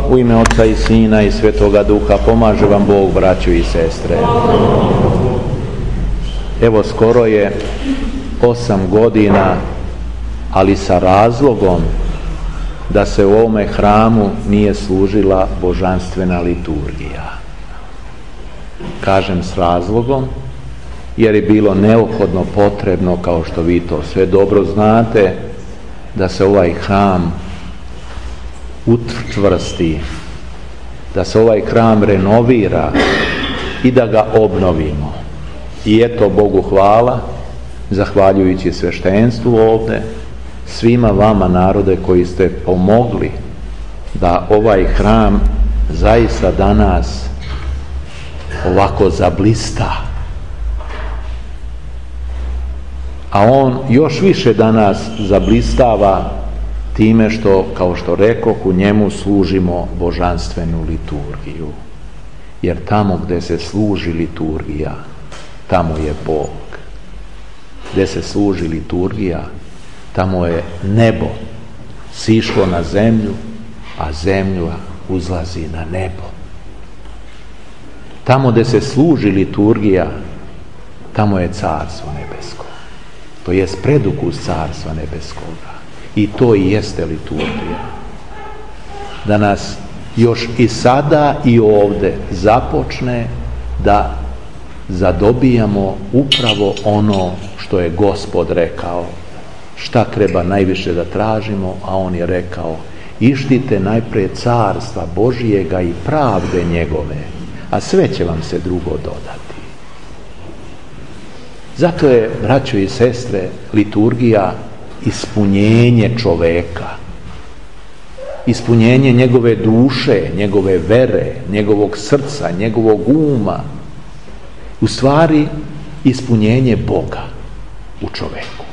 u ime Oca i Sina i Svetoga Duha. Pomaže vam Bog, braćo i sestre. Evo, skoro je 8 godina, ali sa razlogom da se u ovome hramu nije služila božanstvena liturgija. Kažem s razlogom, jer je bilo neophodno potrebno, kao što vi to sve dobro znate, da se ovaj hram učvrsti, da se ovaj hram renovira i da ga obnovimo. I eto, Bogu hvala, zahvaljujući sveštenstvu ovdje, svima vama, narode, koji ste pomogli da ovaj hram zaista danas ovako zablista. A on još više danas zablistava time što, kao što rekoh, u njemu služimo božanstvenu liturgiju. Jer tamo gdje se služi liturgija, tamo je Bog. Gdje se služi liturgija, tamo je nebo sišlo na zemlju, a zemlja uzlazi na nebo. Tamo gdje se služi liturgija, tamo je Carstvo nebesko. To jest predukus Carstva nebeskoga. I to i jeste liturgija. Da nas još i sada i ovdje započne da zadobijamo upravo ono što je Gospod rekao. Šta treba najviše da tražimo, a on je rekao: ištite najprije Carstva Božijega i pravde njegove, a sve će vam se drugo dodati. Zato je, braćo i sestre, liturgija ispunjenje čoveka, ispunjenje njegove duše, njegove vere, njegovog srca, njegovog uma, u stvari ispunjenje Boga u čoveku.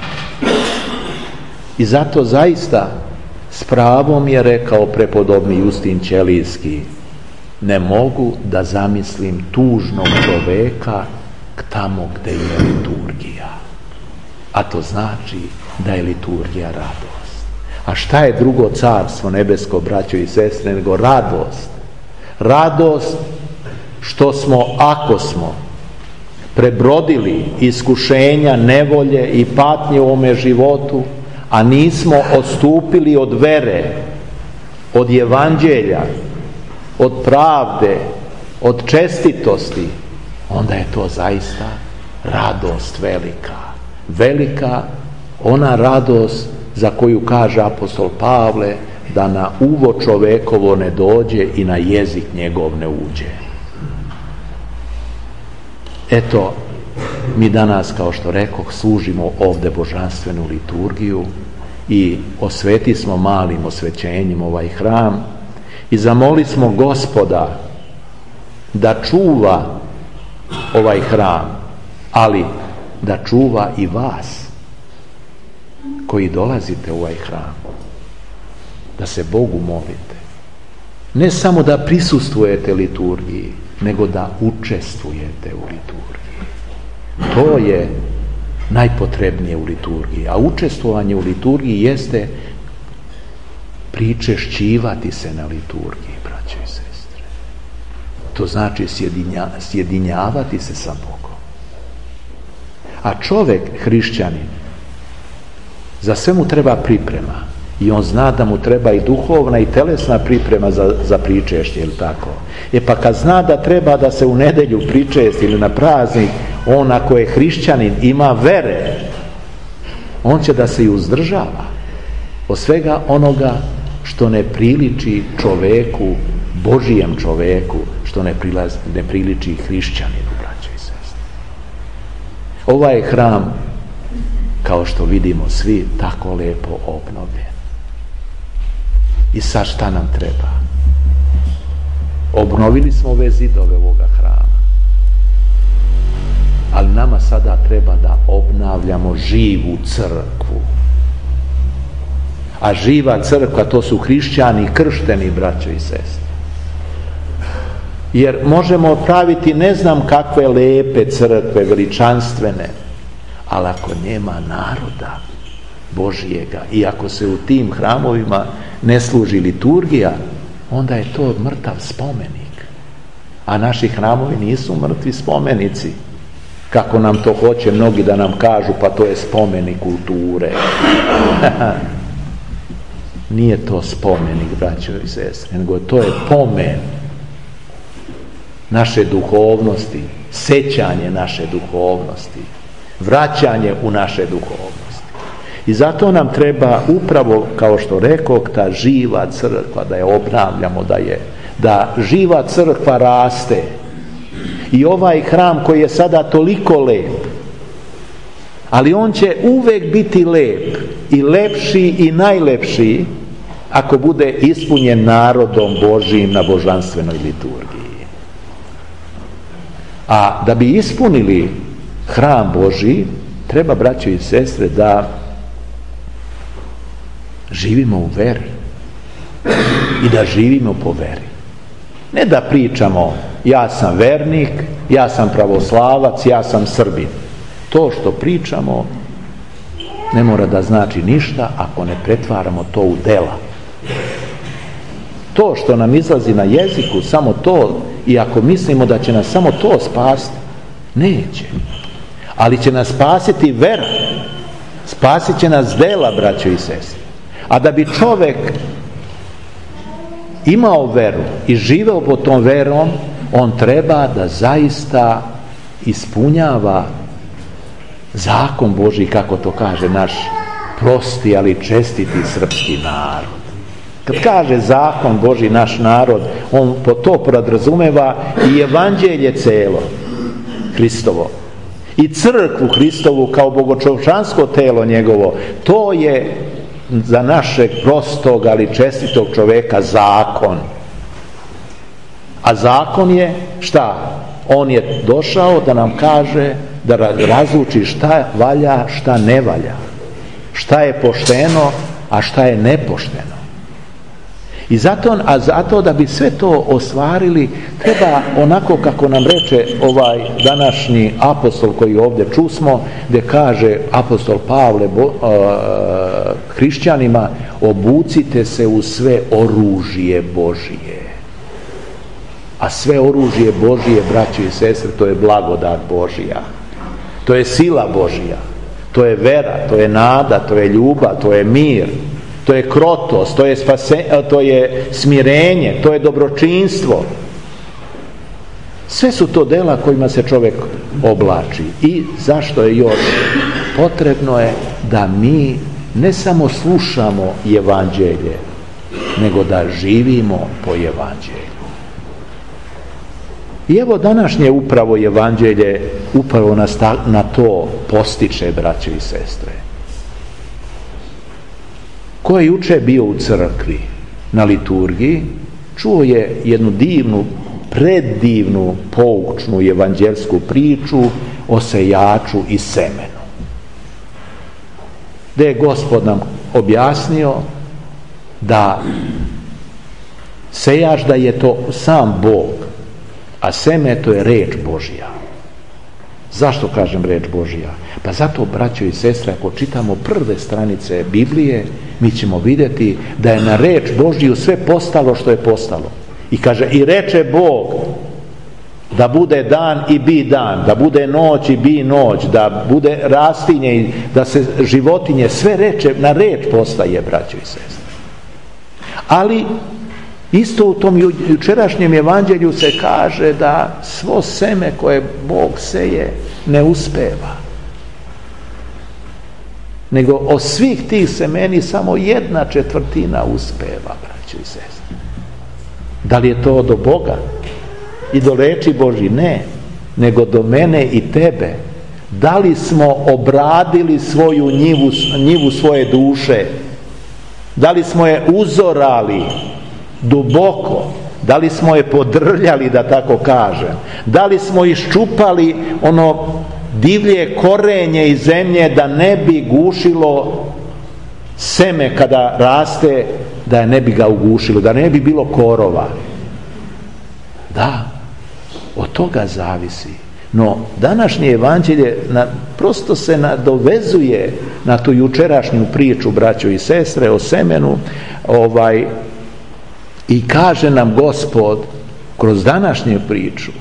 I zato zaista s pravom je rekao prepodobni Justin Ćelijski: ne mogu da zamislim tužnog čoveka tamo gdje je liturgija. A to znači da je liturgija radost. A šta je drugo Carstvo nebesko, braćo i sestre, nego radost? Radost što smo, ako smo prebrodili iskušenja, nevolje i patnje u ovome životu, a nismo odstupili od vere, od evanđelja, od pravde, od čestitosti, onda je to zaista radost velika. Velika ona radost za koju kaže apostol Pavle da na uvo čovekovo ne dođe i na jezik njegov ne uđe. Eto, mi danas, kao što rekoh, služimo ovdje božanstvenu liturgiju i osveti smo malim osvećenjem ovaj hram i zamoli smo Gospoda da čuva ovaj hram, ali da čuva i vas koji dolazite u ovaj hram, da se Bogu molite. Ne samo da prisustvujete liturgiji, nego da učestvujete u liturgiji. To je najpotrebnije u liturgiji. A učestvovanje u liturgiji jeste pričešćivati se na liturgiji, braćo i sestre. To znači sjedinjavati se sa Bogom. A čovjek, hrišćanin, za sve mu treba priprema. I on zna da mu treba i duhovna i telesna priprema za pričešće, ili tako? Pa kad zna da treba da se u nedjelju pričesti ili na praznik, on, ako je hrišćanin, ima vere, on će da se i uzdržava od svega onoga što ne priliči čoveku, Božijem čoveku, što ne priliči hrišćaninu, braćo i sestre. Ovaj hram, kao što vidimo svi, tako lepo obnovljen. I sad šta nam treba? Obnovili smo ove zidove ovoga hrama, ali nama sada treba da obnavljamo živu crkvu. A živa crkva, to su hrišćani kršteni, braćo i sestre. Jer možemo praviti ne znam kakve lepe crkve, veličanstvene, ali ako nema naroda Božijega i ako se u tim hramovima ne služi liturgija, onda je to mrtav spomenik. A naši hramovi nisu mrtvi spomenici, kako nam to hoće mnogi da nam kažu, pa to je spomenik kulture. Nije to spomenik, braćo i sestre, nego to je pomen naše duhovnosti, sećanje naše duhovnosti, vraćanje u naše duhovnosti. I zato nam treba upravo, kao što rekoh, ta živa crkva, da je obnavljamo, da živa crkva raste. I ovaj hram koji je sada toliko lep, ali on će uvek biti lep i lepši i najlepši ako bude ispunjen narodom Božijim na božanstvenoj liturgiji. A da bi ispunili hram Božji, treba, braćo i sestre, da živimo u veri i da živimo po veri. Ne da pričamo ja sam vernik, ja sam pravoslavac, ja sam Srbin. To što pričamo ne mora da znači ništa ako ne pretvaramo to u dela. To što nam izlazi na jeziku, samo to, i ako mislimo da će nas samo to spasiti, neće. Ali će nas spasiti vera. Spasit će nas dela, braćo i sestre. A da bi čovjek imao veru i živeo po tom verom, on treba da zaista ispunjava zakon Božji, kako to kaže naš prosti, ali čestiti srpski narod. Kad kaže zakon Božji naš narod, on po to podrazumeva i evanđelje celo Hristovo i crkvu Hristovu kao bogočovčansko telo njegovo. To je za našeg prostog, ali čestitog čoveka zakon. A zakon je šta? On je došao da nam kaže, da razluči šta valja, šta ne valja, šta je pošteno, a šta je nepošteno. I zato da bi sve to ostvarili, treba onako kako nam reče ovaj današnji apostol koji ovdje čusmo, gdje kaže apostol Pavle hrišćanima: obucite se u sve oružje Božije. A sve oružje Božije, braćo i sestre, to je blagodat Božija, to je sila Božija, to je vera, to je nada, to je ljubav, to je mir, to je krotost, to je smirenje, to je dobročinstvo. Sve su to dela kojima se čovjek oblači. I zašto je još? Potrebno je da mi ne samo slušamo evanđelje, nego da živimo po evanđelju. I evo današnje upravo evanđelje upravo nas na to postiče, braćo i sestre. Ko je juče bio u crkvi na liturgiji, čuo je jednu divnu, predivnu, poučnu evanđelsku priču o sejaču i semenu. Gdje je Gospod nam objasnio da sejač, da je to sam Bog, a seme to je reč Božja. Zašto kažem reč Božja? Pa zato, braćo i sestre, ako čitamo prve stranice Biblije, mi ćemo vidjeti da je na reč Božju sve postalo što je postalo. I kaže, i reče Bog da bude dan i bi dan, da bude noć i bi noć, da bude rastinje i da se životinje, sve reče, na reč postaje, braćo i sestre. Ali isto u tom jučerašnjem evanđelju se kaže da svo seme koje Bog seje ne uspeva. Nego od svih tih semeni samo 1/4 uspeva, braćo i sestre. Da li je to do Boga i do reči Božji? Ne, nego do mene i tebe. Da li smo obradili svoju njivu svoje duše? Da li smo je uzorali duboko? Da li smo je podrljali, da tako kažem? Da li smo iščupali ono divlje korenje iz zemlje da ne bi gušilo seme kada raste, da ne bi ga ugušilo, da ne bi bilo korova? Da, od toga zavisi. No, današnje evanđelje prosto se nadovezuje na tu jučerašnju priču, braćo i sestre, o semenu, I kaže nam Gospod kroz današnju priču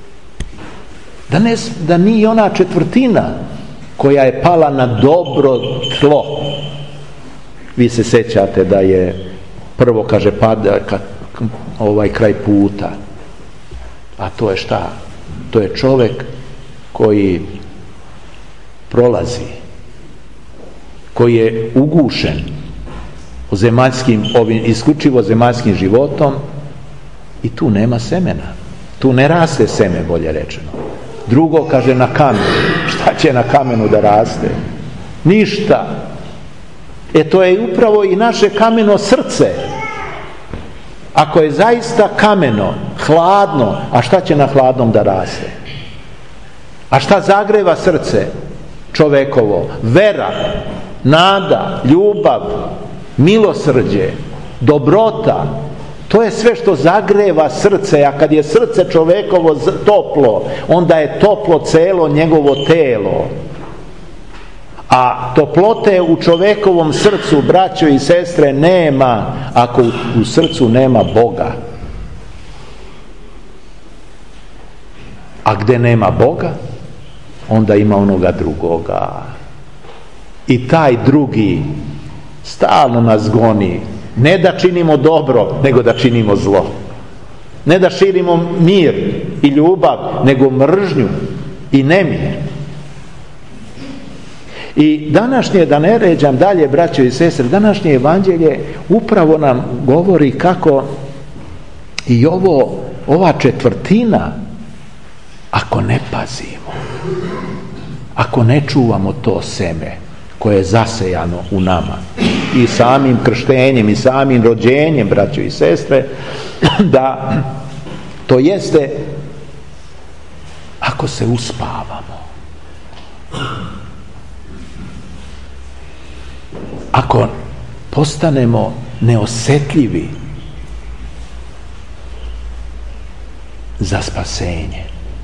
da nije ona četvrtina koja je pala na dobro tlo. Vi se sjećate da je prvo, kaže, pada kraj puta. A to je šta? To je čovjek koji prolazi, koji je ugušen isključivo zemaljskim životom i tu nema semena. Tu ne raste seme, bolje rečeno. Drugo, kaže, na kamenu. Šta će na kamenu da raste? Ništa. To je upravo i naše kameno srce. Ako je zaista kameno, hladno, a šta će na hladnom da raste? A šta zagreva srce čovekovo? Vera, nada, ljubav, milosrđe, dobrota. To je sve što zagreva srce, a kad je srce čovekovo toplo, onda je toplo celo njegovo telo. A toplote u čovekovom srcu, braćo i sestre, nema ako u srcu nema Boga. A gdje nema Boga, onda ima onoga drugoga. I taj drugi stalno nas goni. Ne da činimo dobro, nego da činimo zlo. Ne da širimo mir i ljubav, nego mržnju i nemir. I današnje, da ne ređam dalje, braćo i sestre, današnje evanđelje upravo nam govori kako i ova četvrtina, ako ne pazimo, ako ne čuvamo to seme koje je zasejano u nama i samim krštenjem i samim rođenjem, braćo i sestre, da to jeste ako se uspavamo, ako postanemo neosjetljivi za spasenje,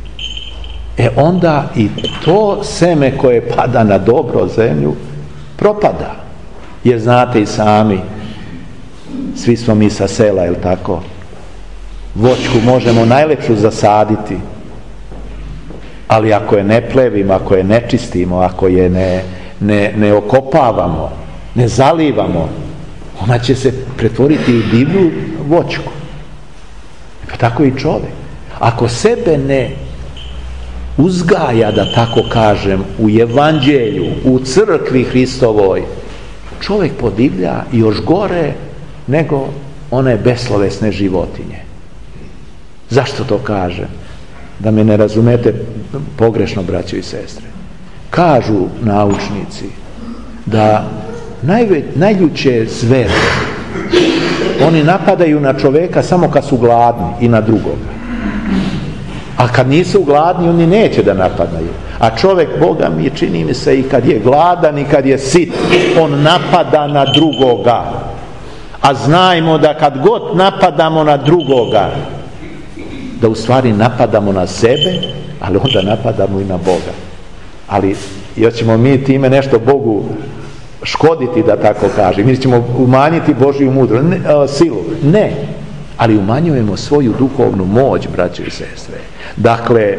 onda i to seme koje pada na dobro zemlju propada. Jer znate i sami, svi smo mi sa sela, jel tako? Voćku možemo najlepšu zasaditi, ali ako je ne plevimo, ako je ne čistimo, ako je ne okopavamo, ne zalivamo, ona će se pretvoriti u divlju voćku. Pa tako i čovjek. Ako sebe ne uzgaja, da tako kažem, u evanđelju, u crkvi Hristovoj, čovjek podivlja još gore nego one beslovesne životinje. Zašto to kažem? Da me ne razumete pogrešno, braćo i sestre. Kažu naučnici da najljuće zveri, oni napadaju na čovjeka samo kad su gladni i na drugoga. A kad nisu gladni, oni neće da napadaju. A čovjek, Boga mi, čini mi se, i kad je gladan i kad je sit, on napada na drugoga. A znajmo da kad god napadamo na drugoga, da u stvari napadamo na sebe, ali onda napadamo i na Boga. Ali još ćemo mi time nešto Bogu škoditi, da tako kažem. Mi ćemo umanjiti Božju silu. Ne, ali umanjujemo svoju duhovnu moć, braćo i sestre. Dakle,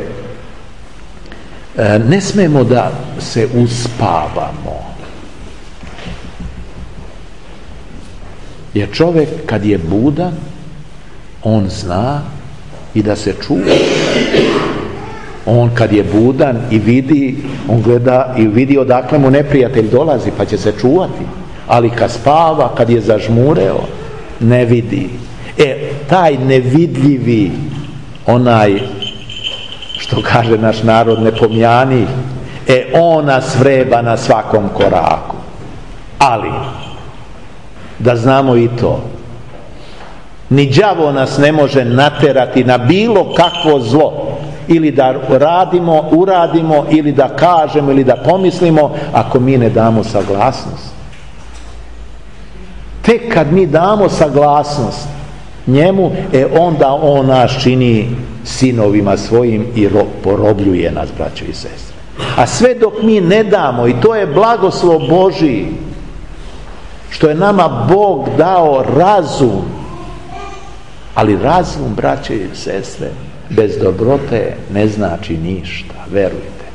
ne smemo da se uspavamo. Jer čovjek kad je budan, on zna i da se čuva. On kad je budan i vidi, on gleda i vidi odakle mu neprijatelj dolazi, pa će se čuvati. Ali kad spava, kad je zažmureo, ne vidi. Taj nevidljivi, onaj, što kaže naš narod, ne pomjani, on nas vreba na svakom koraku. Ali, da znamo i to, ni đavo nas ne može naterati na bilo kakvo zlo, ili da uradimo, ili da kažemo, ili da pomislimo, ako mi ne damo saglasnost. Tek kad mi damo saglasnost njemu, onda on nas čini sinovima svojim i porobljuje nas, braćo i sestre. A sve dok mi ne damo, i to je blagoslov Božji, što je nama Bog dao razum Ali razum, braće i sestre, bez dobrote ne znači ništa, verujte.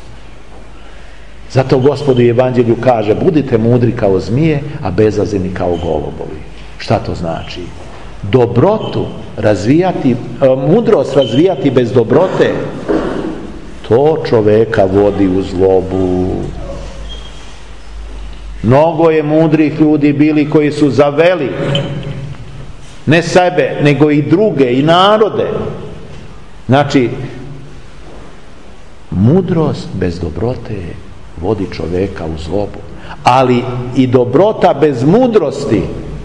Zato Gospod u Evanđelju kaže: budite mudri kao zmije, a bezazleni kao golubovi. Šta to znači? Dobrotu razvijati, mudrost razvijati bez dobrote, to čoveka vodi u zlobu. Mnogo je mudrih ljudi bili koji su zaveli ne sebe, nego i druge i narode. Znači, mudrost bez dobrote vodi čoveka u zlobu, ali i dobrota bez mudrosti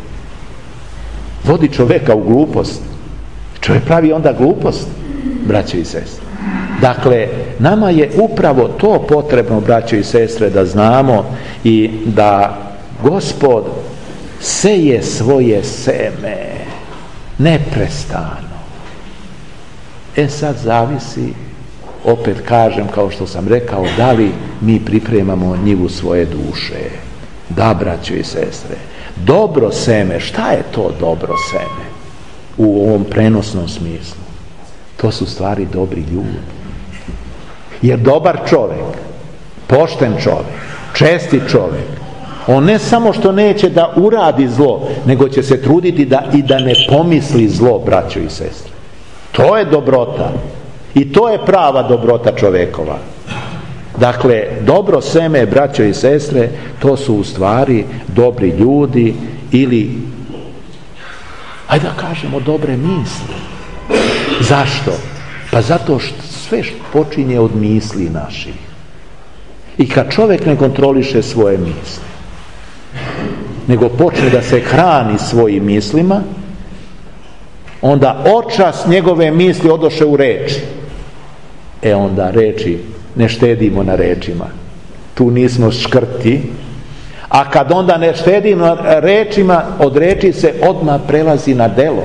vodi čoveka u glupost. Čovjek pravi onda glupost, braće i sestre. Dakle, nama je upravo to potrebno, braće i sestre, da znamo i da Gospod seje svoje seme neprestano. Sad zavisi, opet kažem, kao što sam rekao, da li mi pripremamo njivu svoje duše. Da, braćo i sestre, dobro seme, šta je to dobro seme u ovom prenosnom smislu? To su stvari dobri ljudi. Jer dobar čovjek, pošten čovjek, čestit čovjek, on ne samo što neće da uradi zlo, nego će se truditi da ne pomisli zlo, braćo i sestre. To je dobrota. I to je prava dobrota čovjekova. Dakle, dobro seme, braćo i sestre, to su u stvari dobri ljudi ili, ajde da kažemo, dobre misli. Zašto? Pa zato što sve počinje od misli naših. I kad čovjek ne kontroliše svoje misli, nego počne da se hrani svojim mislima, onda očas njegove misli odoše u reči. Onda reči, ne štedimo na rečima. Tu nismo škrti. A kad onda ne štedimo na rečima, od reči se odmah prelazi na delo.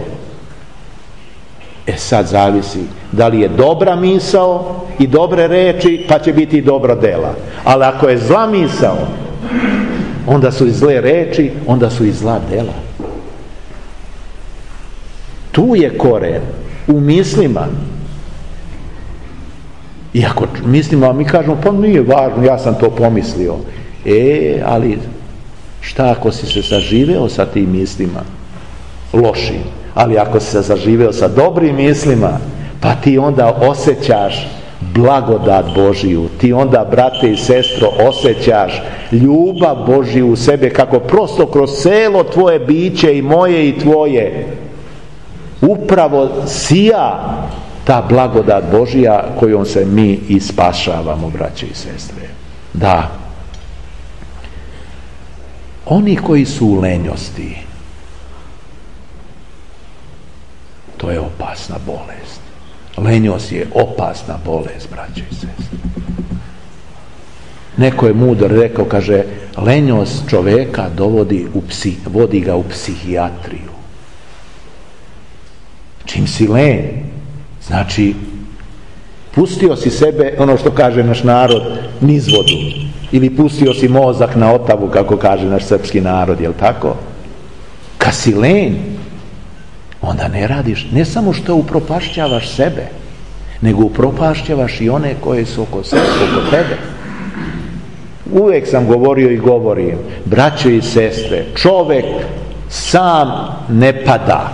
Sad zavisi da li je dobra misao i dobre reči, pa će biti i dobra dela. Ali ako je zla misao, onda su i zle reči, onda su i zla dela. Tu je koren, u mislima. I ako mislimo, a mi kažemo, pa nije važno, ja sam to pomislio. Ali šta ako si se saživeo sa tim mislima? Lošim. Ali ako si se saživeo sa dobrim mislima, pa ti onda osjećaš blagodat Božiju. Ti onda, brate i sestro, osjećaš ljubav Božiju u sebe, kako prosto kroz celo tvoje biće, i moje i tvoje, upravo sija ta blagodat Božija kojom se mi i spašavamo, braće i sestre. Da. Oni koji su u lenjosti, to je opasna bolest. Lenjost je opasna bolest, braće i sestre. Neko je mudro rekao, kaže, lenjost čoveka vodi ga u psihijatriju. Čim si lenj, znači pustio si sebe, ono što kaže naš narod, niz vodu, ili pustio si mozak na otavu, kako kaže naš srpski narod, jel tako? Kad si lenj, onda ne radiš, ne samo što upropašćavaš sebe, nego upropašćavaš i one koje su oko tebe. Uvijek sam govorio i govorim, braćo i sestre, čovjek sam ne pada,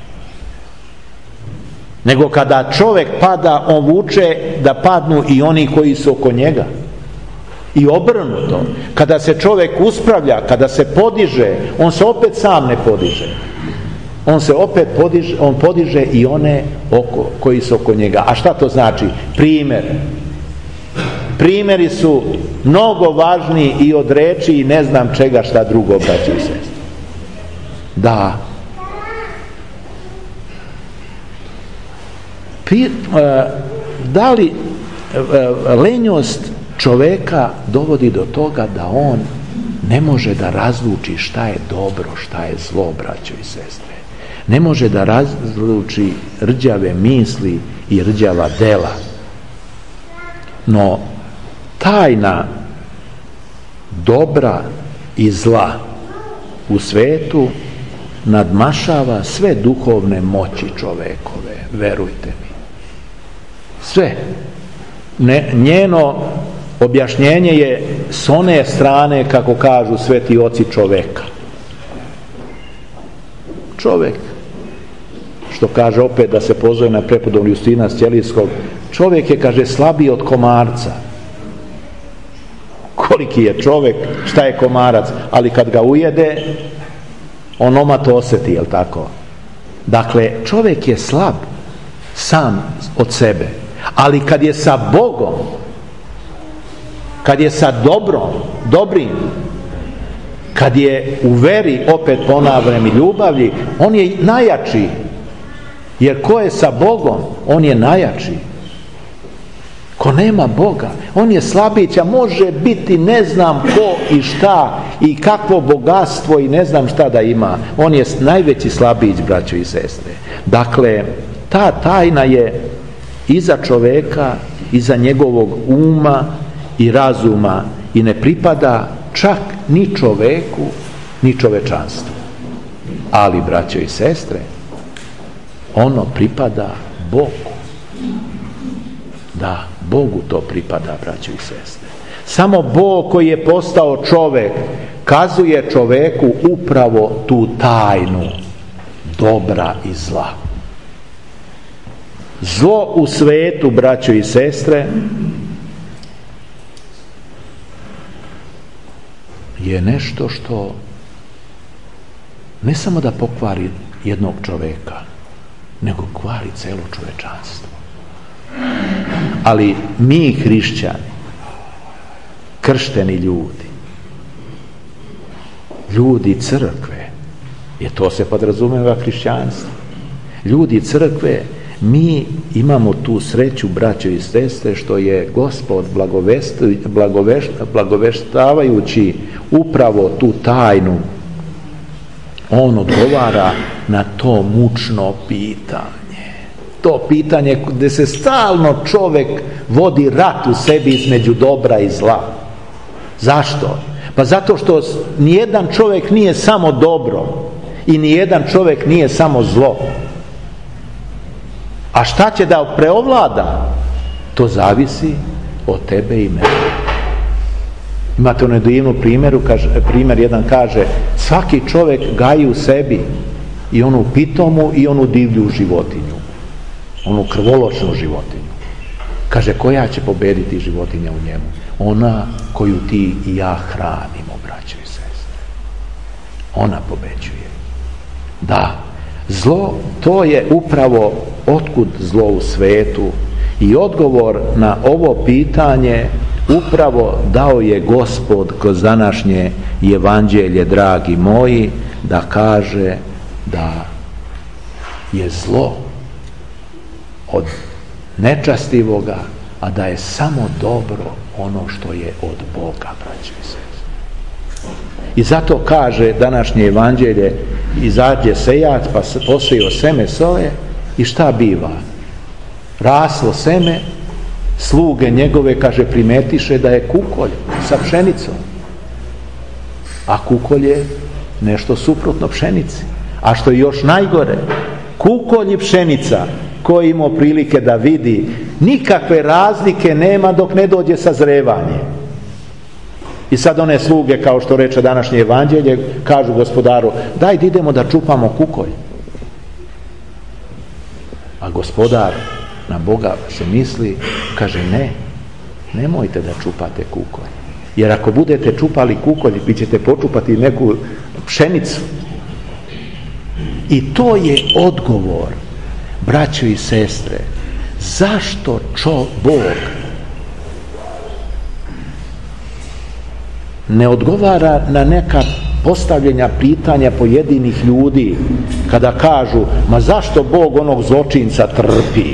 nego kada čovjek pada, on vuče da padnu i oni koji su oko njega. I obrnuto, kada se čovjek uspravlja, kada se podiže, on se opet sam ne podiže. On se opet podiže, on podiže i one koji su oko njega. A šta to znači? Primjeri su mnogo važniji i od reči i ne znam čega šta drugo, braće i sestre. Da. Da li lenjost čoveka dovodi do toga da on ne može da razluči šta je dobro, šta je zlo, braćo i sestre. Ne može da razluči rđave misli i rđava dela. No, tajna dobra i zla u svetu nadmašava sve duhovne moći čovekove, verujte mi. Sve. Njeno objašnjenje je s one strane, kako kažu sveti oci, čoveka. Čovek, što kaže opet da se pozove na prepodobnog Justina Sćelijskog, čovjek je, kaže, slabiji od komarca. Koliki je čovjek, šta je komarac, ali kad ga ujede, on oma to osjeti, jel tako? Dakle, čovjek je slab sam od sebe, ali kad je sa Bogom, kad je sa dobrim, kad je u veri, opet ponavljam, i ljubavlji, on je najjači. Jer ko je sa Bogom, on je najjači. Ko nema Boga, on je slabić, a može biti ne znam ko i šta i kakvo bogatstvo i ne znam šta da ima. On je najveći slabić, braćo i sestre. Dakle, ta tajna je iza čoveka, iza njegovog uma i razuma i ne pripada čak ni čoveku, ni čovečanstvu. Ali, braćo i sestre, ono pripada Bogu. Da, Bogu to pripada, braćo i sestre. Samo Bog koji je postao čovek kazuje čoveku upravo tu tajnu dobra i zla. Zlo u svetu, braćo i sestre, je nešto što ne samo da pokvari jednog čoveka, nego kvari celo čovečanstvo. Ali mi, hrišćani, kršteni ljudi crkve, jer to se podrazumeva hrišćanstvo, ljudi crkve, mi imamo tu sreću, braćo i sestre, što je Gospod blagoveštavajući upravo tu tajnu, on odgovara na to mučno pitanje. To pitanje gdje se stalno čovjek vodi rat u sebi između dobra i zla. Zašto? Pa zato što nijedan čovjek nije samo dobro i nijedan čovjek nije samo zlo. A šta će da preovlada? To zavisi od tebe i mene. Imate onu divnu primjer jedan kaže, svaki čovjek gaji u sebi i onu pitomu i onu divlju životinju, onu krvoločnu životinju. Kaže, koja će pobediti životinja u njemu? Ona koju ti i ja hranimo, braćo i sestre. Ona pobeđuje. Da, zlo, to je upravo otkud zlo u svetu, i odgovor na ovo pitanje upravo dao je Gospod kroz današnje evanđelje, dragi moji, da kaže da je zlo od nečastivoga, a da je samo dobro ono što je od Boga, braćo i sestre. I zato kaže današnje evanđelje, izađe sejac pa posejao seme svoje i šta biva? Raslo seme, sluge njegove, kaže, primetiše da je kukolj sa pšenicom. A kukolj je nešto suprotno pšenici. A što je još najgore, kukolj i pšenica, ko je imao prilike da vidi, nikakve razlike nema dok ne dođe sazrevanje. I sad one sluge, kao što reče današnje evanđelje, kažu gospodaru, daj da idemo da čupamo kukolj. A gospodar na Boga se misli, kaže, ne, nemojte da čupate kukolj. Jer ako budete čupali kukolj, vi ćete počupati neku pšenicu. I to je odgovor, braćo i sestre, zašto Bog ne odgovara na neka postavljenja pitanja pojedinih ljudi kada kažu, ma zašto Bog onog zločinca trpi?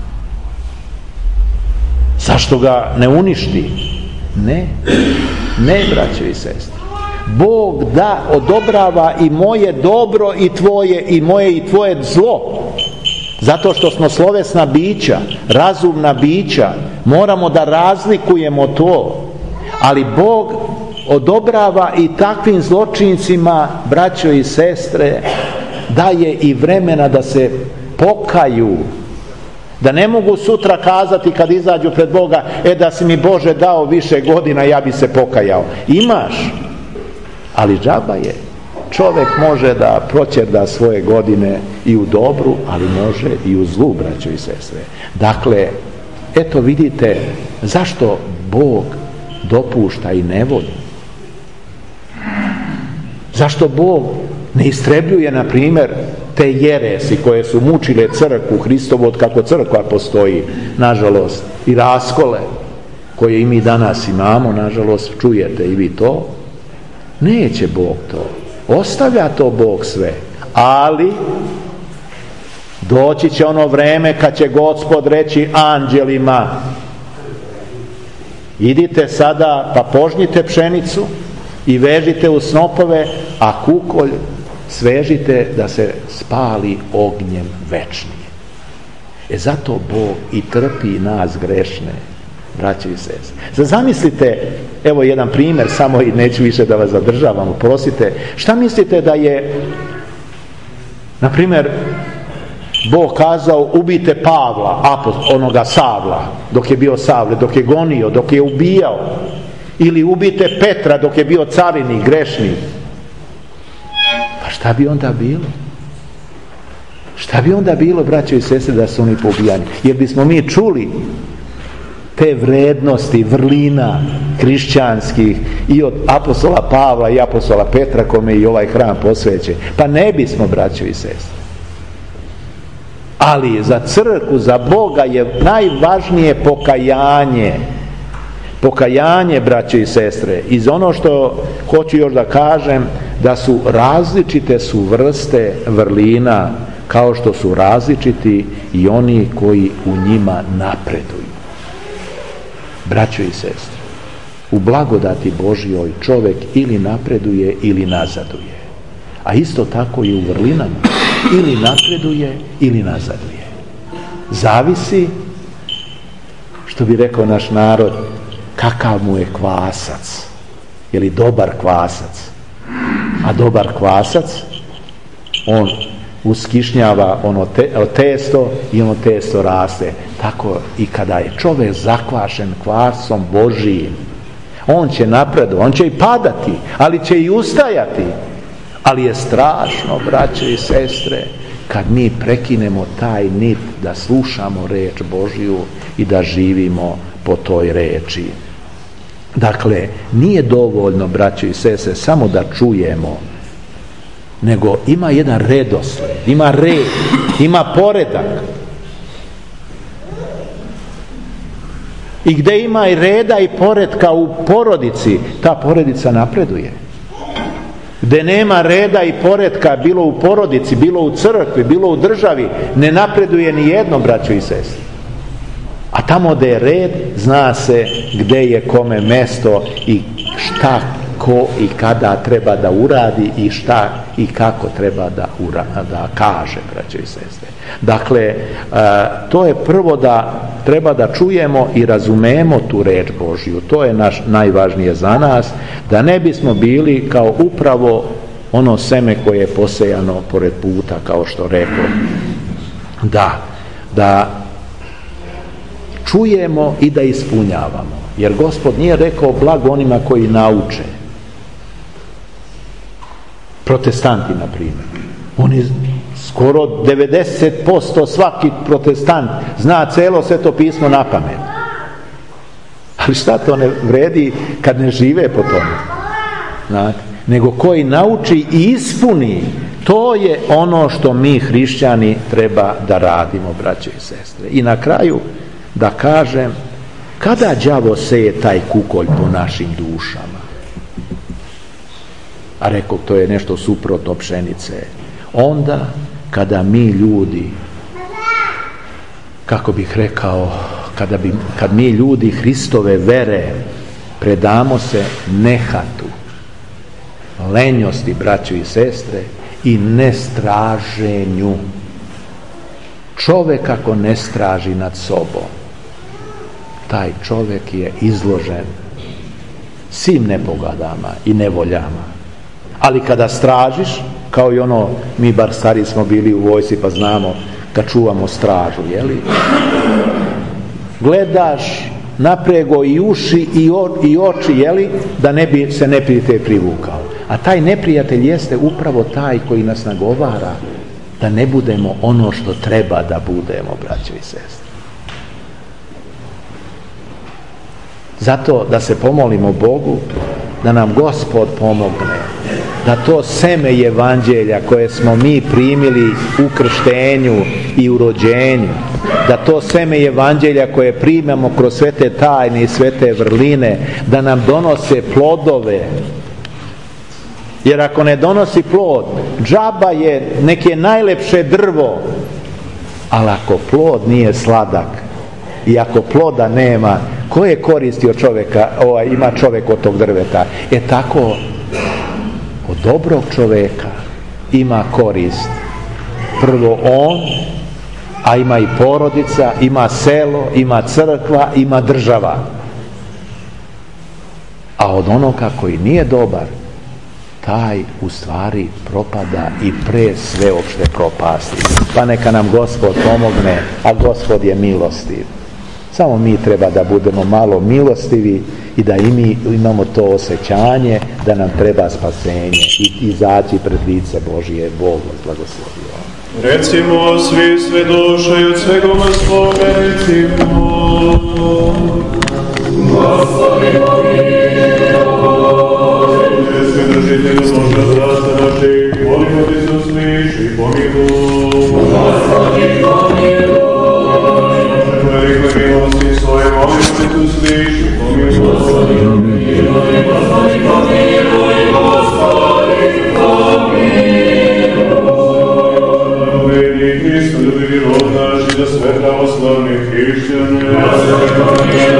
Zašto ga ne uništi? Ne, braćo i sestre. Bog da odobrava i moje dobro i tvoje, i moje i tvoje zlo. Zato što smo slovesna bića, razumna bića, moramo da razlikujemo to. Ali Bog odobrava i takvim zločincima, braćo i sestre, daje i vremena da se pokaju, da ne mogu sutra kazati kad izađu pred Boga, da si mi Bože dao više godina, ja bi se pokajao. Imaš, ali džaba je. Čovjek može da proćerda svoje godine i u dobru, ali može i u zlu, braćo i sestre. Dakle, eto vidite zašto Bog dopušta i nevolju. Zašto Bog ne istrebljuje, na primjer, te jeresi koje su mučile crkvu Hristovu od kako crkva postoji, nažalost, i raskole koje i mi danas imamo, nažalost, čujete i vi to. Neće Bog to. Ostavlja to Bog sve. Ali doći će ono vreme kad će Gospod reći anđelima: idite sada pa požnjite pšenicu i vežite u snopove, a kukolj svežite da se spali ognjem večnim. Zato Bog i trpi nas grešne, braće i sestre. Zamislite, evo jedan primjer samo i neću više da vas zadržavam, oprostite. Šta mislite da je, na primjer, Bog kazao ubijte Pavla, onoga Savla, dok je bio Savle, dok je gonio, dok je ubijao, ili ubijte Petra dok je bio carinik, grešnik? Pa šta bi onda bilo? Šta bi onda bilo, braćo i sestre, da su oni pobijani? Jer bismo mi čuli te vrednosti, vrlina hrišćanskih i od apostola Pavla i apostola Petra, kome i ovaj hram posvećen. Pa ne bismo, braćo i sestre. Ali za crkvu, za Boga je najvažnije pokajanje. Pokajanje, braćo i sestre. Iz ono što hoću još da kažem, da su različite su vrste vrlina, kao što su različiti i oni koji u njima napreduju. Braćo i sestre, u blagodati Božjoj čovjek ili napreduje ili nazaduje. A isto tako i u vrlinama. Ili napreduje ili nazaduje. Zavisi, što bi rekao naš narod, kakav mu je kvasac. Je li dobar kvasac? A dobar kvasac, on uskišnjava ono testo i ono testo raste. Tako i kada je čovjek zakvašen kvasom Božijim, on će napredovati, on će i padati, ali će i ustajati. Ali je strašno, braće i sestre, kad mi prekinemo taj nit da slušamo reč Božju i da živimo po toj reči. Dakle, nije dovoljno, braće i sestre, samo da čujemo, nego ima jedan redosled, ima red, ima poredak. I gdje ima i reda i poretka u porodici, ta porodica napreduje. Gdje nema reda i poretka, bilo u porodici, bilo u crkvi, bilo u državi, ne napreduje ni jedno, braćo i sestre. A tamo gdje je red, zna se gdje je kome mesto i šta, ko i kada treba da uradi i šta i kako treba da kaže, braćo i sestre. Dakle, to je prvo da treba da čujemo i razumemo tu reč Božju. To je najvažnije za nas, da ne bismo bili kao upravo ono seme koje je posejano pored puta, kao što rekao. Da čujemo i da ispunjavamo. Jer Gospod nije rekao blago onima koji nauče. Protestanti, na primjer. Oni skoro 90% svaki protestant zna celo Sveto pismo na pamet. Ali šta to ne vredi kad ne žive po tome? Znate? Nego koji nauči i ispuni, to je ono što mi hrišćani treba da radimo, braće i sestre. I na kraju da kažem, kada đavo seje taj kukolj po našim dušama? A rekao, to je nešto suprotno pšenice. Onda kada mi ljudi, kako bih rekao, kad mi ljudi Hristove vere predamo se nehatu, lenjosti, braćo i sestre, i nestraženju. Čovjek ako ne straži nad sobom, taj čovjek je izložen svim nepogodama i nevoljama. Ali kada stražiš, Kao i ono, mi bar stari smo bili u vojsci pa znamo kad čuvamo stražu, jeli? Gledaš naprego i uši i oči, jeli, da ne bi se neprijatelj privukao. A taj neprijatelj jeste upravo taj koji nas nagovara da ne budemo ono što treba da budemo, braćo i sestre. Zato da se pomolimo Bogu da nam Gospod pomogne, da to seme evanđelja koje smo mi primili u krštenju i u rođenju, da to seme evanđelja koje primamo kroz sve te tajne i sve te vrline, da nam donose plodove. Jer ako ne donosi plod, džaba je neke najlepše drvo, ali ako plod nije sladak i ako ploda nema, koje koristi od čovjeka, ima čovjek od tog drveta? Tako od dobrog čovjeka ima korist prvo on, a ima i porodica, ima selo, ima crkva, ima država. A od onoga koji nije dobar, taj u stvari propada i pre sveopšte propasti. Pa neka nam Gospod pomogne, a Gospod je milostiv. Samo mi treba da budemo malo milostivi i da i mi imamo to osjećanje da nam treba spasenje i izaći pred lice Božije. Bog vas blagoslovio. Recimo svi sve duše i od svegoma svoga recimo. Gospodimo sve držitelju Božja zdravstva naših, molimo ti se usliši, pomiluj. Gospodimo velike milosti svoje, molimo ti se usliši, pomiluj. Gospodi pomiluj, Hristo, ljubi rod naš i za sve pravoslavne hrišćane.